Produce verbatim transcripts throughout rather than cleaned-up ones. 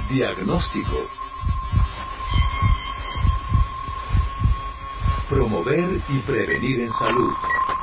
Diagnóstico. Promover y prevenir en salud.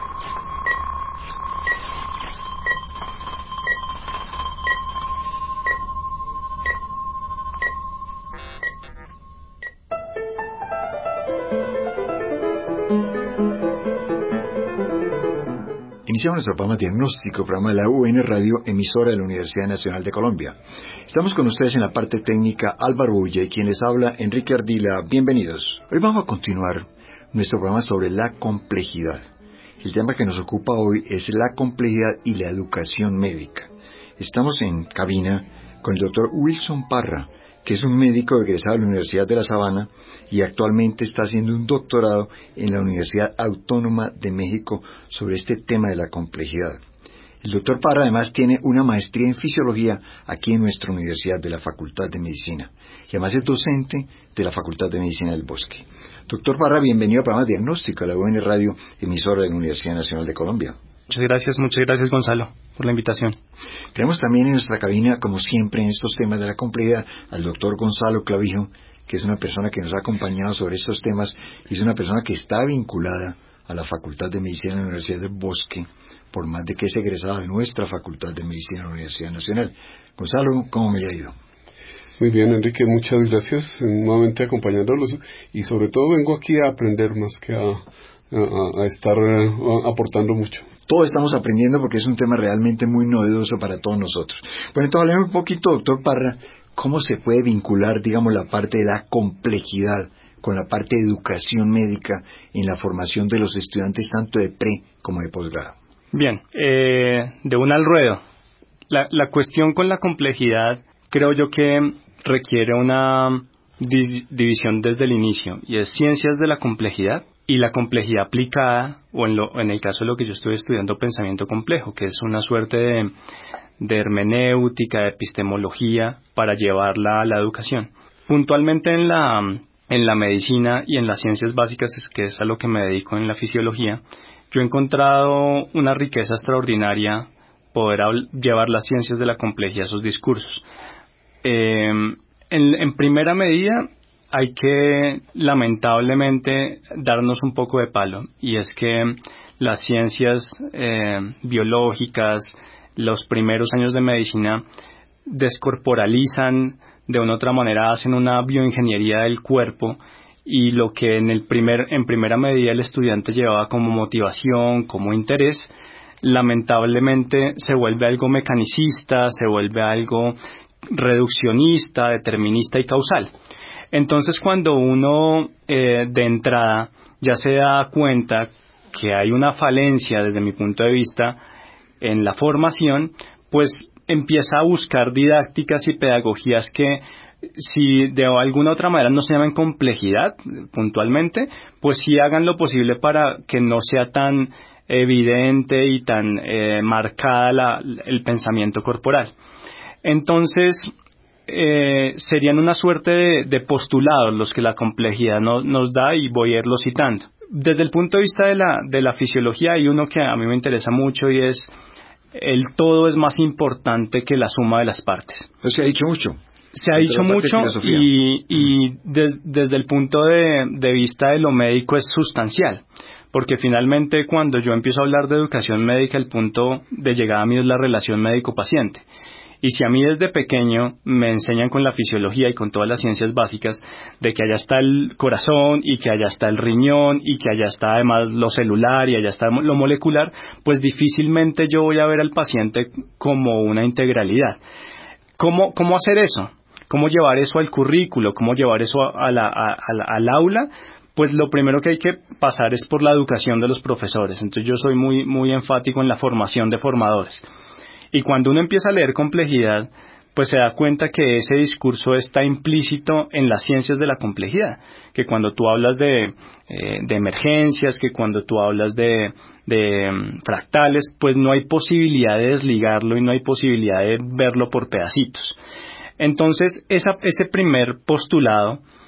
Iniciamos nuestro programa Diagnóstico, programa de la U N Radio, emisora de la Universidad Nacional de Colombia. Estamos con ustedes en la parte técnica Álvaro Ulla y quien les habla Enrique Ardila. Bienvenidos. Hoy vamos a continuar nuestro programa sobre la complejidad. El tema que nos ocupa hoy es la complejidad y la educación médica. Estamos en cabina con el doctor Wilson Parra, que es un médico egresado de la Universidad de La Sabana y actualmente está haciendo un doctorado en la Universidad Autónoma de México sobre este tema de la complejidad. El doctor Parra además tiene una maestría en fisiología aquí en nuestra universidad de la Facultad de Medicina y además es docente de la Facultad de Medicina del Bosque. Doctor Parra, bienvenido al programa Diagnóstico a la U N Radio, emisora de la Universidad Nacional de Colombia. Muchas gracias, muchas gracias Gonzalo por la invitación. Tenemos también en nuestra cabina, como siempre en estos temas de la complejidad, al doctor Gonzalo Clavijo, que es una persona que nos ha acompañado sobre estos temas y es una persona que está vinculada a la Facultad de Medicina de la Universidad del Bosque, por más de que es egresada de nuestra Facultad de Medicina de la Universidad Nacional. Gonzalo, ¿cómo me ha ido? Muy bien, Enrique, muchas gracias, nuevamente acompañándolos y sobre todo vengo aquí a aprender más que a, a, a estar a, aportando mucho. Todos estamos aprendiendo porque es un tema realmente muy novedoso para todos nosotros. Bueno, entonces hablemos un poquito, doctor Parra, cómo se puede vincular, digamos, la parte de la complejidad con la parte de educación médica en la formación de los estudiantes tanto de pre como de posgrado. Bien, eh, de una al ruedo. La, la cuestión con la complejidad creo yo que requiere una di- división desde el inicio, y es ciencias de la complejidad y la complejidad aplicada, o en, lo, en el caso de lo que yo estoy estudiando, pensamiento complejo, que es una suerte de, de hermenéutica, de epistemología para llevarla a la educación. Puntualmente en la, en la medicina y en las ciencias básicas, que es a lo que me dedico en la fisiología, yo he encontrado una riqueza extraordinaria poder habl- llevar las ciencias de la complejidad a esos discursos. Eh, en, en primera medida, hay que lamentablemente darnos un poco de palo, y es que las ciencias eh, biológicas, los primeros años de medicina, descorporalizan, de una u otra manera hacen una bioingeniería del cuerpo, y lo que en el primer en primera medida el estudiante llevaba como motivación, como interés, lamentablemente se vuelve algo mecanicista, se vuelve algo reduccionista, determinista y causal. Entonces, cuando uno eh, de entrada ya se da cuenta que hay una falencia desde mi punto de vista en la formación, pues empieza a buscar didácticas y pedagogías que, si de alguna otra manera no se llaman complejidad puntualmente, pues sí hagan lo posible para que no sea tan evidente y tan eh, marcada la, el pensamiento corporal. Entonces, eh, serían una suerte de, de postulados los que la complejidad no, nos da, y voy a irlo citando. Desde el punto de vista de la, de la fisiología hay uno que a mí me interesa mucho, y es el todo es más importante que la suma de las partes. Eso se ha dicho mucho. Se ha dicho mucho y, y des, desde el punto de, de vista de lo médico es sustancial, porque finalmente cuando yo empiezo a hablar de educación médica, el punto de llegada a mí es la relación médico-paciente. Y si a mí desde pequeño me enseñan con la fisiología y con todas las ciencias básicas de que allá está el corazón y que allá está el riñón y que allá está además lo celular y allá está lo molecular, pues difícilmente yo voy a ver al paciente como una integralidad. ¿Cómo, cómo hacer eso? ¿Cómo llevar eso al currículo? ¿Cómo llevar eso a la, a, a la, al aula? Pues lo primero que hay que pasar es por la educación de los profesores. Entonces yo soy muy, muy enfático en la formación de formadores. Y cuando uno empieza a leer complejidad, pues se da cuenta que ese discurso está implícito en las ciencias de la complejidad, que cuando tú hablas de, eh, de emergencias, que cuando tú hablas de, de um, fractales, pues no hay posibilidad de desligarlo y no hay posibilidad de verlo por pedacitos. Entonces, esa, ese primer postulado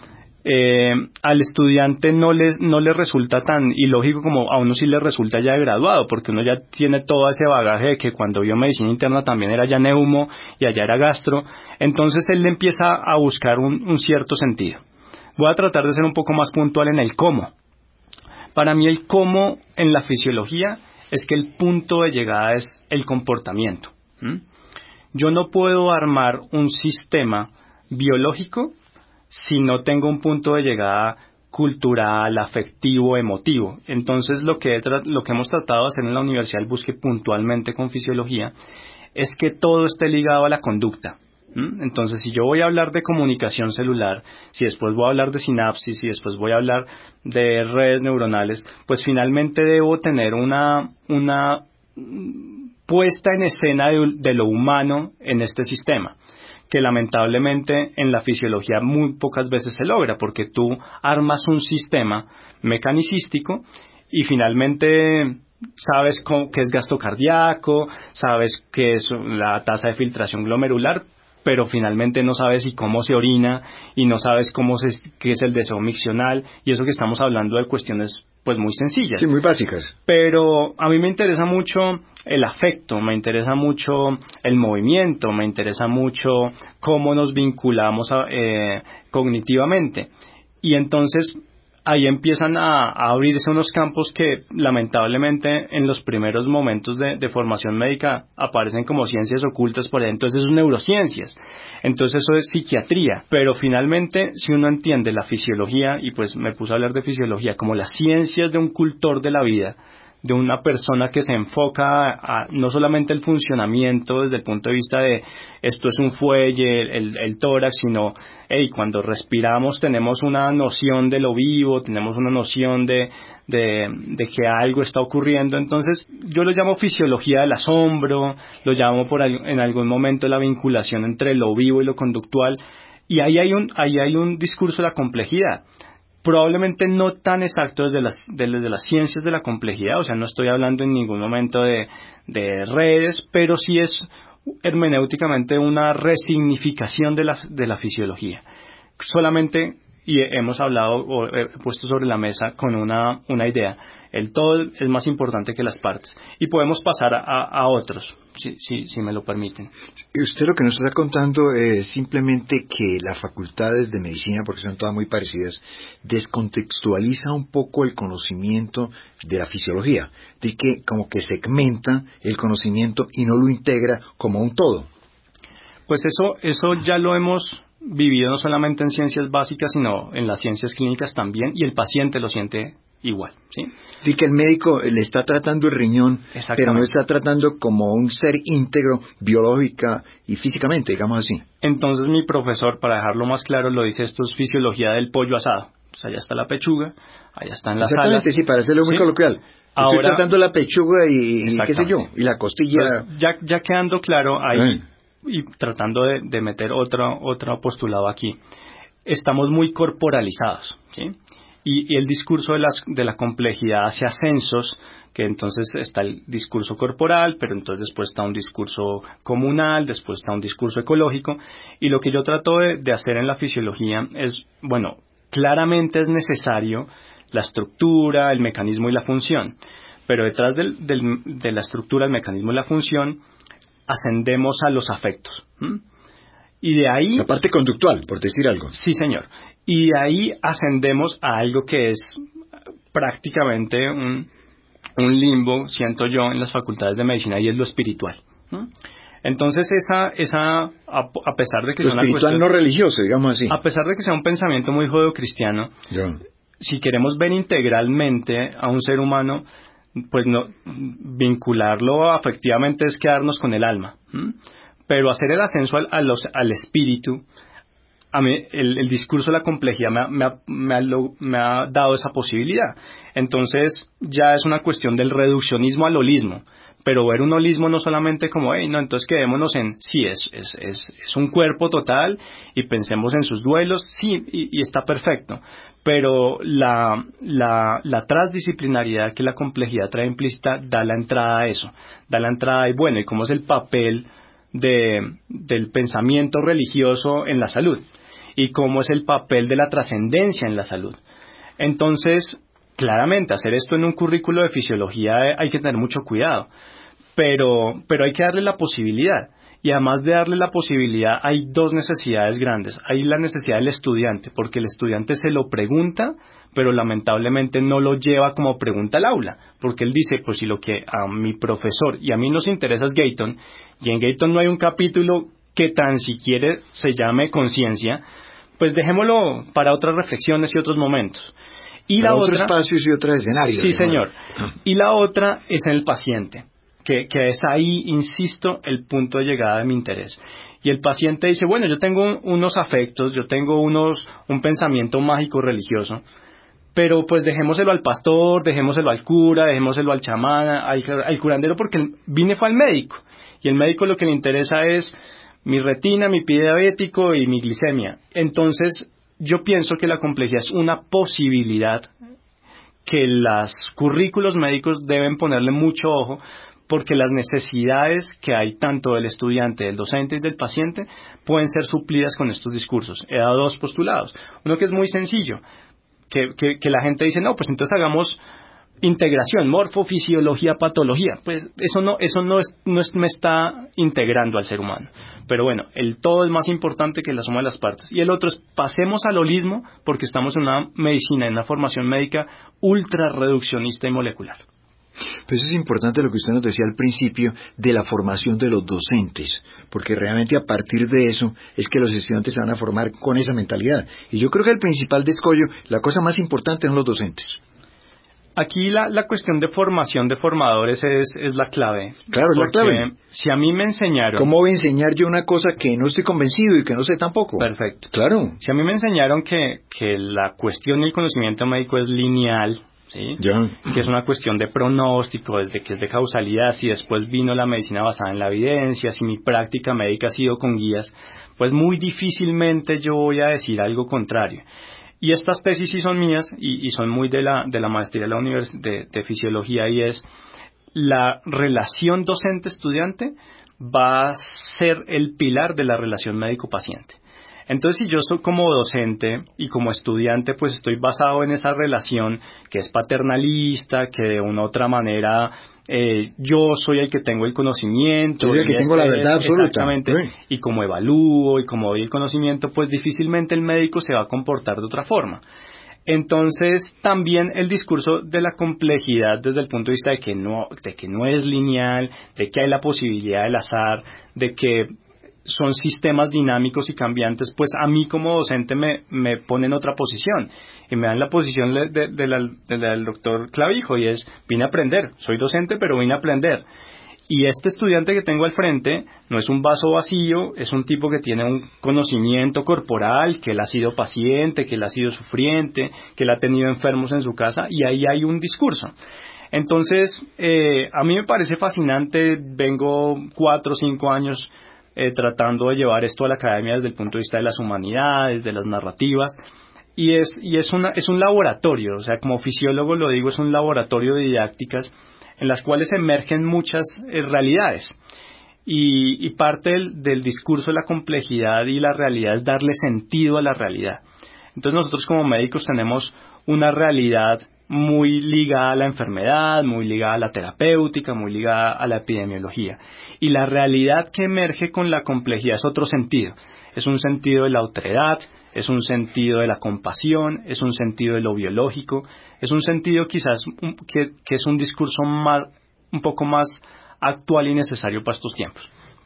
eh, al estudiante no le no le resulta tan ilógico como a uno sí le resulta ya de graduado, porque uno ya tiene todo ese bagaje de que cuando vio medicina interna también era ya neumo y allá era gastro. Entonces él le empieza a buscar un, un cierto sentido. Voy a tratar de ser un poco más puntual en el cómo. Para mí el cómo en la fisiología es que el punto de llegada es el comportamiento. ¿Mm? Yo no puedo armar un sistema biológico si no tengo un punto de llegada cultural, afectivo, emotivo. Entonces lo que, he tra- lo que hemos tratado de hacer en la Universidad del Bosque puntualmente con fisiología es que todo esté ligado a la conducta. ¿Mm? Entonces, si yo voy a hablar de comunicación celular, si después voy a hablar de sinapsis, si después voy a hablar de redes neuronales, pues finalmente debo tener una, una puesta en escena de, de lo humano en este sistema, que lamentablemente en la fisiología muy pocas veces se logra, porque tú armas un sistema mecanicístico y finalmente sabes cómo, qué es gasto cardíaco, sabes qué es la tasa de filtración glomerular, pero finalmente no sabes y cómo se orina y no sabes cómo se, qué es el deseo miccional, y eso que estamos hablando de cuestiones pues muy sencillas. Sí, muy básicas. Pero a mí me interesa mucho el afecto, me interesa mucho el movimiento, me interesa mucho cómo nos vinculamos a, eh, cognitivamente. Y entonces ahí empiezan a, a abrirse unos campos que lamentablemente en los primeros momentos de, de formación médica aparecen como ciencias ocultas por ahí. Entonces son neurociencias, entonces eso es psiquiatría, pero finalmente si uno entiende la fisiología, y pues me puse a hablar de fisiología como las ciencias de un cultor de la vida, de una persona que se enfoca a, a no solamente el funcionamiento desde el punto de vista de esto es un fuelle, el, el tórax, sino hey, cuando respiramos tenemos una noción de lo vivo, tenemos una noción de, de, de que algo está ocurriendo. Entonces yo lo llamo fisiología del asombro, lo llamo por en algún momento la vinculación entre lo vivo y lo conductual, y ahí hay un, ahí hay un discurso de la complejidad. Probablemente no tan exacto desde las, desde las ciencias de la complejidad, o sea, no estoy hablando en ningún momento de, de redes, pero sí es hermenéuticamente una resignificación de la, de la fisiología. Solamente, y hemos hablado o he puesto sobre la mesa con una, una idea, el todo es más importante que las partes, y podemos pasar a, a otros, si, si, si me lo permiten. Usted lo que nos está contando es simplemente que las facultades de medicina, porque son todas muy parecidas, descontextualiza un poco el conocimiento de la fisiología, de que como que segmenta el conocimiento y no lo integra como un todo. Pues eso, eso ya lo hemos vivido no solamente en ciencias básicas, sino en las ciencias clínicas también, y el paciente lo siente igual, ¿sí? De que el médico le está tratando el riñón, pero no está tratando como un ser íntegro biológica y físicamente, digamos así. Entonces mi profesor, para dejarlo más claro, lo dice, esto es fisiología del pollo asado. O sea, allá está la pechuga, allá están las alas. Exactamente, sí, para hacerlo muy ¿sí? coloquial. Ahora, estoy tratando la pechuga y, y qué sé yo, y la costilla. Pues, ya, ya quedando claro ahí, eh. y tratando de, de meter otro, otro postulado aquí, estamos muy corporalizados, ¿sí? Y, y el discurso de, las, de la complejidad hace ascensos, que entonces está el discurso corporal, pero entonces después está un discurso comunal, después está un discurso ecológico, y lo que yo trato de, de hacer en la fisiología es, bueno, claramente es necesario la estructura, el mecanismo y la función, pero detrás del, del, de la estructura, el mecanismo y la función, ascendemos a los afectos. ¿Mm? Y de ahí... La parte conductual, por decir algo. Sí, señor. Y de ahí ascendemos a algo que es prácticamente un, un limbo, siento yo, en las facultades de medicina, y es lo espiritual. ¿Mm? Entonces, esa, esa a, a pesar de que lo sea espiritual una cuestión, no religioso, digamos así. A pesar de que sea un pensamiento muy judeocristiano, yeah. si queremos ver integralmente a un ser humano, pues no vincularlo afectivamente es quedarnos con el alma. ¿Mm? Pero hacer el ascenso al, a los, al espíritu, a mí el, el discurso de la complejidad me ha, me, ha, me, ha, me ha dado esa posibilidad. Entonces ya es una cuestión del reduccionismo al holismo, pero ver un holismo no solamente como, hey, no, entonces quedémonos en, sí, es, es, es, es un cuerpo total y pensemos en sus duelos, sí, y, y está perfecto, pero la, la, la transdisciplinariedad que la complejidad trae implícita da la entrada a eso, da la entrada y bueno, ¿y cómo es el papel de, del pensamiento religioso en la salud? y cómo es el papel de la trascendencia en la salud. Entonces, claramente, hacer esto en un currículo de fisiología hay que tener mucho cuidado, pero, pero hay que darle la posibilidad. Y además de darle la posibilidad, hay dos necesidades grandes. Hay la necesidad del estudiante, porque el estudiante se lo pregunta, pero lamentablemente no lo lleva como pregunta al aula, porque él dice, pues si lo que a mi profesor y a mí nos interesa es Gayton, y en Gayton no hay un capítulo que tan siquiera se llame conciencia, pues dejémoslo para otras reflexiones y otros momentos. Y para la otros otra, espacios y otros escenarios. Sí, digamos. señor. Y la otra es en el paciente. Que, que es ahí, insisto, el punto de llegada de mi interés. Y el paciente dice, bueno, yo tengo un, unos afectos, yo tengo unos un pensamiento mágico religioso, pero pues dejémoselo al pastor, dejémoselo al cura, dejémoselo al chamán, al, al curandero, porque vine fue al médico. Y el médico lo que le interesa es mi retina, mi pie diabético y mi glicemia. Entonces, yo pienso que la complejidad es una posibilidad que los currículos médicos deben ponerle mucho ojo, porque las necesidades que hay tanto del estudiante, del docente y del paciente pueden ser suplidas con estos discursos. He dado dos postulados. Uno que es muy sencillo, que, que, que la gente dice, no, pues entonces hagamos integración, morfofisiología, patología. Pues eso no, eso no, es, no es, me está integrando al ser humano. Pero bueno, el todo es más importante que la suma de las partes. Y el otro es, pasemos al holismo, porque estamos en una medicina, en una formación médica ultra reduccionista y molecular. Pues es importante lo que usted nos decía al principio de la formación de los docentes, porque realmente a partir de eso es que los estudiantes se van a formar con esa mentalidad. Y yo creo que el principal descollo, la cosa más importante son los docentes. Aquí la, la cuestión de formación de formadores es, es la clave. Claro, es la clave. Si a mí me enseñaron... ¿Cómo voy a enseñar yo una cosa que no estoy convencido y que no sé tampoco? Perfecto. Claro. Si a mí me enseñaron que, que la cuestión del conocimiento médico es lineal, ¿sí? Ya. Que es una cuestión de pronóstico, desde que es de causalidad, si después vino la medicina basada en la evidencia, si mi práctica médica ha sido con guías, pues muy difícilmente yo voy a decir algo contrario. Y estas tesis sí son mías y, y son muy de la, de la maestría de la univers- de, de fisiología, y es la relación docente-estudiante va a ser el pilar de la relación médico-paciente. Entonces, si yo soy como docente y como estudiante, pues estoy basado en esa relación que es paternalista, que de una u otra manera eh, yo soy el que tengo el conocimiento. Yo soy el que tengo la verdad absoluta. Exactamente. Sí. Y como evalúo y como doy el conocimiento, pues difícilmente el médico se va a comportar de otra forma. Entonces, también el discurso de la complejidad desde el punto de vista de que no, de que no es lineal, de que hay la posibilidad del azar, de que son sistemas dinámicos y cambiantes, pues a mí como docente me, me pone en otra posición y me dan la posición de, de, de la, de la del doctor Clavijo, y es, vine a aprender, soy docente pero vine a aprender. Y este estudiante que tengo al frente no es un vaso vacío, es un tipo que tiene un conocimiento corporal, que él ha sido paciente, que él ha sido sufriente, que él ha tenido enfermos en su casa, y ahí hay un discurso. Entonces, eh, a mí me parece fascinante, vengo cuatro o cinco años Eh, tratando de llevar esto a la academia desde el punto de vista de las humanidades, de las narrativas, y es y es una es un laboratorio, o sea, como fisiólogo lo digo, es un laboratorio de didácticas en las cuales emergen muchas eh, realidades, y, y parte del, del discurso de la complejidad y la realidad es darle sentido a la realidad. Entonces nosotros como médicos tenemos una realidad muy ligada a la enfermedad, muy ligada a la terapéutica, muy ligada a la epidemiología. Y la realidad que emerge con la complejidad es otro sentido. Es un sentido de la otredad, es un sentido de la compasión, es un sentido de lo biológico, es un sentido quizás que, que es un discurso más, un poco más actual y necesario para estos tiempos.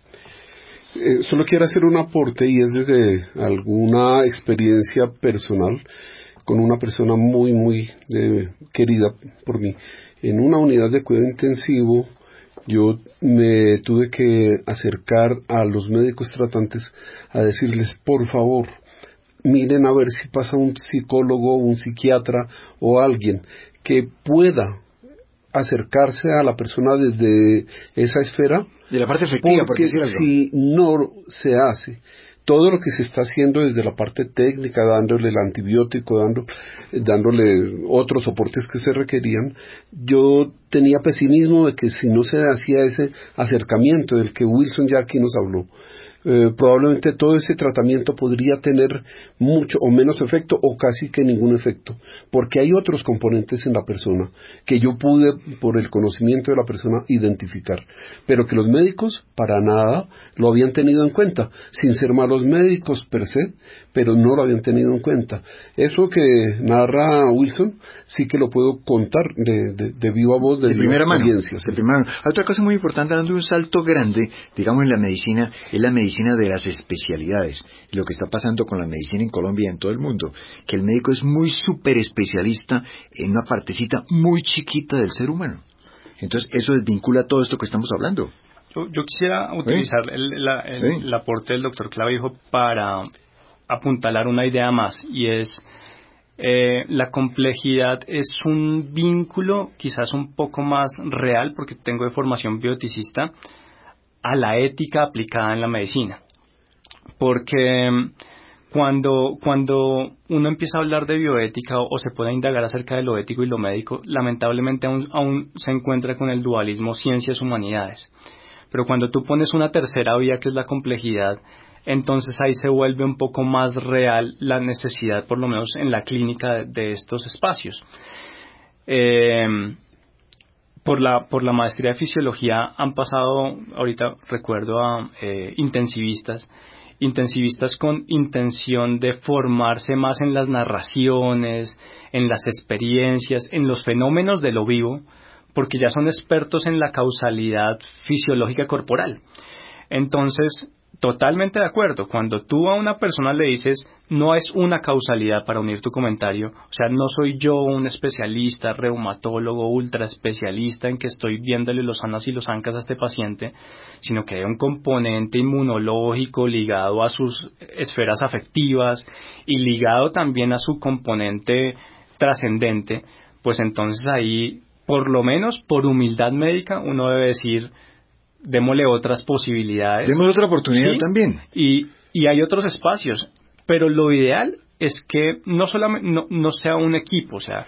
Eh, solo quiero hacer un aporte, y es desde alguna experiencia personal con una persona muy, muy eh, querida por mí. En una unidad de cuidado intensivo, yo me tuve que acercar a los médicos tratantes a decirles, por favor, miren a ver si pasa un psicólogo, un psiquiatra o alguien que pueda acercarse a la persona desde esa esfera, de la parte efectiva, porque si no se hace todo lo que se está haciendo desde la parte técnica, dándole el antibiótico, dando, dándole otros soportes que se requerían, yo tenía pesimismo de que si no se hacía ese acercamiento del que Wilson ya aquí nos habló, eh, probablemente todo ese tratamiento podría tener mucho o menos efecto o casi que ningún efecto, porque hay otros componentes en la persona que yo pude, por el conocimiento de la persona, identificar, pero que los médicos para nada lo habían tenido en cuenta, sin ser malos médicos per se, pero no lo habían tenido en cuenta. Eso que narra Wilson sí que lo puedo contar de, de, de viva voz, de, de viva primera mano, experiencia. de primera mano. Otra cosa muy importante, dando un salto grande, digamos, en la medicina, es la medicina de las especialidades. Lo que está pasando con la medicina en Colombia y en todo el mundo, que el médico es muy súper especialista en una partecita muy chiquita del ser humano. Entonces, eso desvincula todo esto que estamos hablando. Yo, yo quisiera utilizar ¿Sí? el, la, el, ¿Sí? el aporte del doctor Clavijo para apuntalar una idea más, y es eh, la complejidad es un vínculo quizás un poco más real, porque tengo de formación bioeticista, a la ética aplicada en la medicina. Porque cuando, cuando uno empieza a hablar de bioética o, o se puede indagar acerca de lo ético y lo médico, lamentablemente aún, aún se encuentra con el dualismo ciencias-humanidades. Pero cuando tú pones una tercera vía, que es la complejidad, entonces ahí se vuelve un poco más real la necesidad, por lo menos en la clínica, de, de estos espacios. Eh, por la por la maestría de fisiología han pasado, ahorita recuerdo a eh, intensivistas, intensivistas con intención de formarse más en las narraciones, en las experiencias, en los fenómenos de lo vivo, porque ya son expertos en la causalidad fisiológica corporal. Entonces, totalmente de acuerdo. Cuando tú a una persona le dices, no es una causalidad, para unir tu comentario, o sea, no soy yo un especialista, reumatólogo, ultra especialista en que estoy viéndole los anas y los ancas a este paciente, sino que hay un componente inmunológico ligado a sus esferas afectivas y ligado también a su componente trascendente, pues entonces ahí, por lo menos por humildad médica, uno debe decir, démosle otras posibilidades. Démosle otra oportunidad, ¿sí? También. Y, y hay otros espacios, pero lo ideal es que no solamente no, no sea un equipo, o sea,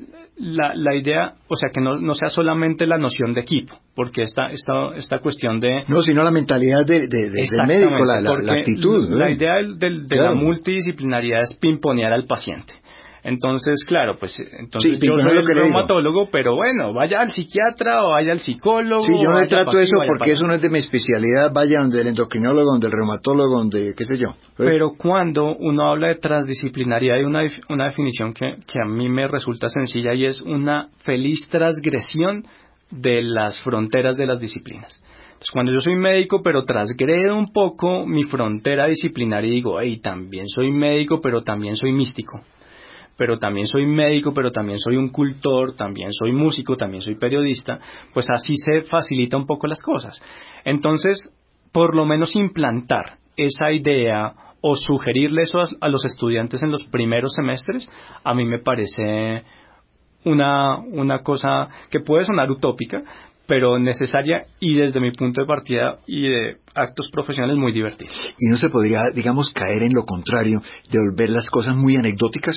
la, la idea, o sea, que no, no sea solamente la noción de equipo, porque esta, esta, esta cuestión de... No, sino la mentalidad de, de, de, del médico, la, la, la actitud. La ¿eh? idea del, del, de claro. la multidisciplinaridad es pimponear al paciente. Entonces, claro, pues entonces sí, yo soy el reumatólogo, pero bueno, vaya al psiquiatra o vaya al psicólogo. Sí, yo no le trato aquí, eso porque eso no es de mi especialidad, vaya donde el endocrinólogo, donde el reumatólogo, donde qué sé yo. ¿Eh? Pero cuando uno habla de transdisciplinaridad, hay una, una definición que, que a mí me resulta sencilla, y es una feliz transgresión de las fronteras de las disciplinas. Entonces, cuando yo soy médico, pero transgredo un poco mi frontera disciplinaria y digo, hey, también soy médico, pero también soy místico. pero también soy médico, pero también soy un cultor, también soy músico, también soy periodista, pues así se facilita un poco las cosas. Entonces, por lo menos implantar esa idea o sugerirle eso a, a los estudiantes en los primeros semestres, a mí me parece una, una cosa que puede sonar utópica, pero necesaria y desde mi punto de partida y de actos profesionales muy divertidos. ¿Y no se podría, digamos, caer en lo contrario, de volver las cosas muy anecdóticas?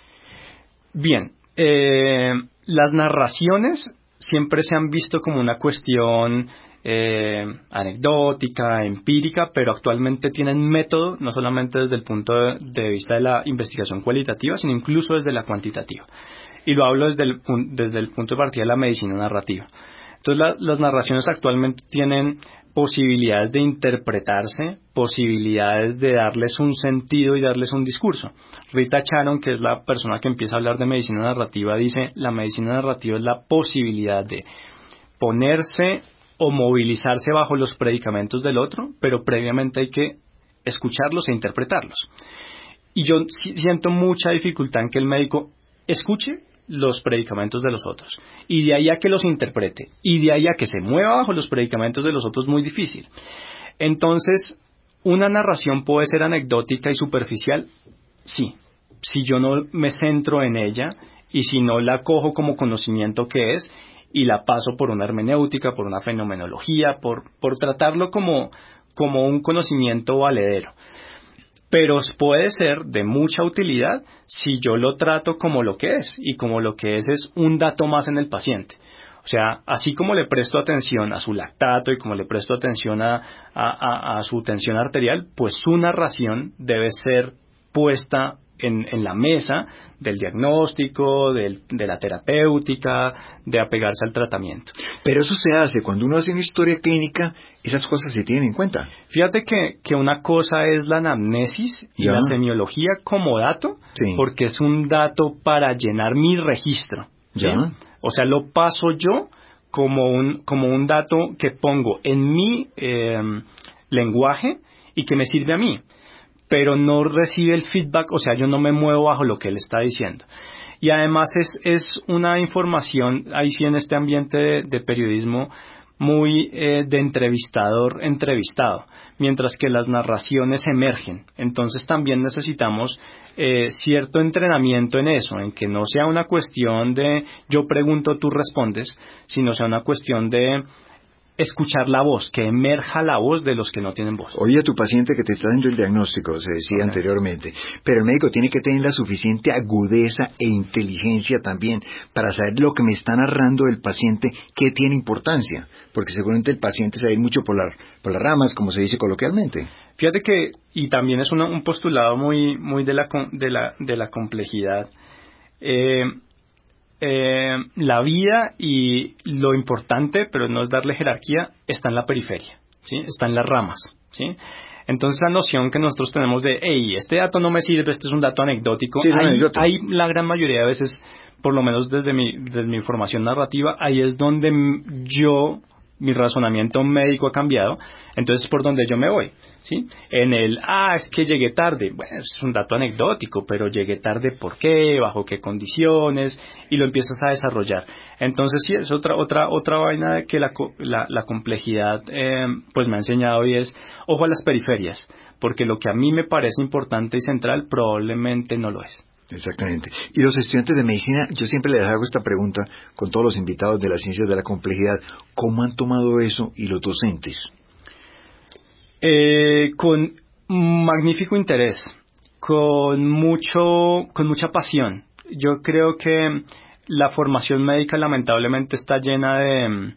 Bien, eh, las narraciones siempre se han visto como una cuestión eh, anecdótica, empírica, pero actualmente tienen método, no solamente desde el punto de, de vista de la investigación cualitativa, sino incluso desde la cuantitativa. Y lo hablo desde el, desde el punto de partida de la medicina narrativa. Entonces la, las narraciones actualmente tienen posibilidades de interpretarse, posibilidades de darles un sentido y darles un discurso. Rita Charon, que es la persona que empieza a hablar de medicina narrativa, dice, la medicina narrativa es la posibilidad de ponerse o movilizarse bajo los predicamentos del otro, pero previamente hay que escucharlos e interpretarlos. Y yo siento mucha dificultad en que el médico escuche los predicamentos de los otros, y de ahí a que los interprete, y de ahí a que se mueva bajo los predicamentos de los otros, muy difícil. Entonces, una narración puede ser anecdótica y superficial, sí, si yo no me centro en ella, y si no la cojo como conocimiento que es, y la paso por una hermenéutica, por una fenomenología, por, por tratarlo como, como un conocimiento valedero. Pero puede ser de mucha utilidad si yo lo trato como lo que es, y como lo que es es un dato más en el paciente. O sea, así como le presto atención a su lactato y como le presto atención a, a, a, a su tensión arterial, pues su narración debe ser puesta en, en la mesa del diagnóstico, del, de la terapéutica, de apegarse al tratamiento. Pero eso se hace, cuando uno hace una historia clínica, esas cosas se tienen en cuenta. Fíjate que, que una cosa es la anamnesis y ya. la semiología como dato, sí. porque es un dato para llenar mi registro. ¿sí? Ya. O sea, lo paso yo como un, como un dato que pongo en mi eh, lenguaje y que me sirve a mí, pero no recibe el feedback, o sea, yo no me muevo bajo lo que él está diciendo. Y además es, es una información, ahí sí en este ambiente de, de periodismo, muy eh, de entrevistador entrevistado, mientras que las narraciones emergen. Entonces también necesitamos eh, cierto entrenamiento en eso, en que no sea una cuestión de yo pregunto, tú respondes, sino sea una cuestión de escuchar la voz, que emerja la voz de los que no tienen voz. Oye a tu paciente que te está dando el diagnóstico, se decía okay. anteriormente, pero el médico tiene que tener la suficiente agudeza e inteligencia también para saber lo que me está narrando el paciente, qué tiene importancia, porque seguramente el paciente se va a ir mucho por, la, por las ramas, como se dice coloquialmente. Fíjate que, y también es una, un postulado muy, muy de la, de la, de la complejidad, eh, Eh, la vida y lo importante, pero no es darle jerarquía, está en la periferia, ¿sí? Está en las ramas, ¿sí? Entonces la noción que nosotros tenemos de, hey, este dato no me sirve, este es un dato anecdótico, sí, ahí, ahí la gran mayoría de veces, por lo menos desde mi, desde mi formación narrativa, ahí es donde yo, mi razonamiento médico ha cambiado, entonces por donde yo me voy, ¿sí? En el, ah, es que llegué tarde, bueno, es un dato anecdótico, pero llegué tarde, ¿por qué? ¿Bajo qué condiciones? Y lo empiezas a desarrollar. Entonces sí, es otra otra otra vaina de que la, la, la complejidad eh, pues me ha enseñado, y es, ojo a las periferias, porque lo que a mí me parece importante y central probablemente no lo es. Exactamente. Y los estudiantes de medicina, yo siempre les hago esta pregunta con todos los invitados de las ciencias de la complejidad, ¿cómo han tomado eso y los docentes? Eh, con magnífico interés, con mucho, con mucha pasión. Yo creo que la formación médica lamentablemente está llena de,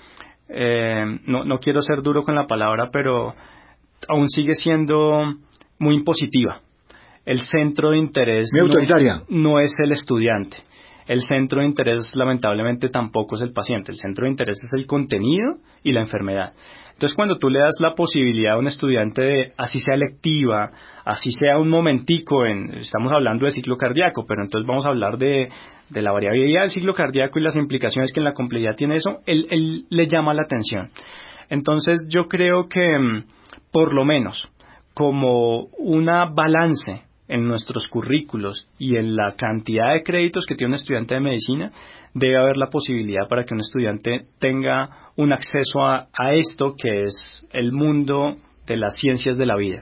eh, no, no quiero ser duro con la palabra, pero aún sigue siendo muy impositiva. El centro de interés muy autoritaria. No, no es el estudiante. El centro de interés lamentablemente tampoco es el paciente. El centro de interés es el contenido y la enfermedad. Entonces, cuando tú le das la posibilidad a un estudiante de, así sea electiva, así sea un momentico, en, estamos hablando de ciclo cardíaco, pero entonces vamos a hablar de, de la variabilidad del ciclo cardíaco y las implicaciones que en la complejidad tiene eso, él, él le llama la atención. Entonces, yo creo que, por lo menos, como una balance en nuestros currículos y en la cantidad de créditos que tiene un estudiante de medicina, debe haber la posibilidad para que un estudiante tenga un acceso a, a esto que es el mundo de las ciencias de la vida,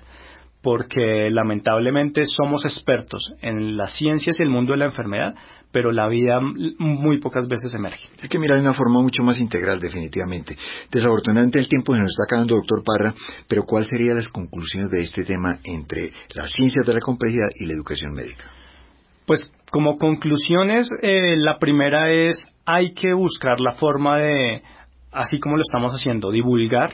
porque lamentablemente somos expertos en las ciencias y el mundo de la enfermedad, pero la vida muy pocas veces emerge. Hay que mirar de una forma mucho más integral, definitivamente. Desafortunadamente el tiempo se nos está acabando, doctor Parra, pero ¿cuáles serían las conclusiones de este tema entre las ciencias de la complejidad y la educación médica? Pues como conclusiones, eh, la primera es, hay que buscar la forma de, así como lo estamos haciendo, divulgar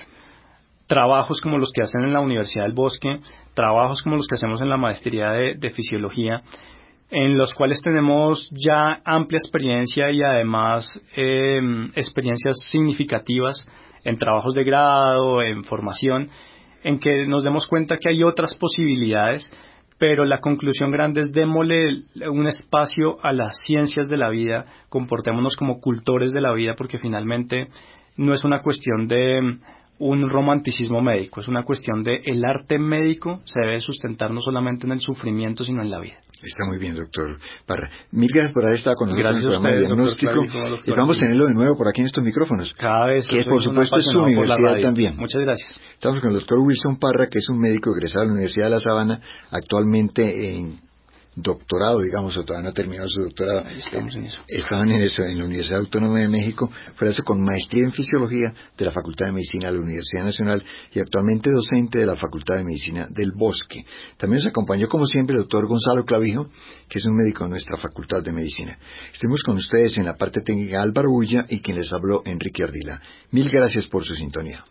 trabajos como los que hacen en la Universidad del Bosque, trabajos como los que hacemos en la maestría de, de fisiología, en los cuales tenemos ya amplia experiencia y además eh, experiencias significativas en trabajos de grado, en formación, en que nos demos cuenta que hay otras posibilidades, pero la conclusión grande es démosle un espacio a las ciencias de la vida, comportémonos como cultores de la vida, porque finalmente no es una cuestión de un romanticismo médico, es una cuestión de el arte médico se debe sustentar no solamente en el sufrimiento, sino en la vida. Está muy bien, doctor Parra. Mil gracias por haber estado con nosotros gracias en el programa de diagnóstico. Ustedes, y vamos a tenerlo de nuevo por aquí en estos micrófonos. Cada vez que por supuesto es su universidad también. Muchas gracias. Estamos con el doctor Wilson Parra, que es un médico egresado de la Universidad de La Sabana, actualmente en doctorado, digamos, o todavía no ha terminado su doctorado. Ahí estamos en eso. Estaban en eso, en la Universidad Autónoma de México, fue eso con maestría en fisiología de la Facultad de Medicina de la Universidad Nacional y actualmente docente de la Facultad de Medicina del Bosque. También nos acompañó, como siempre, el doctor Gonzalo Clavijo, que es un médico de nuestra Facultad de Medicina. Estuvimos con ustedes en la parte técnica Álvaro Ulla y quien les habló, Enrique Ardila. Mil gracias por su sintonía.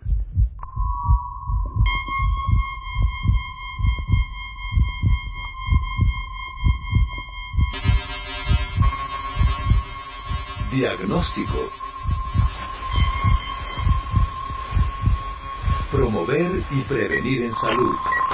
Diagnóstico. Promover y prevenir en salud.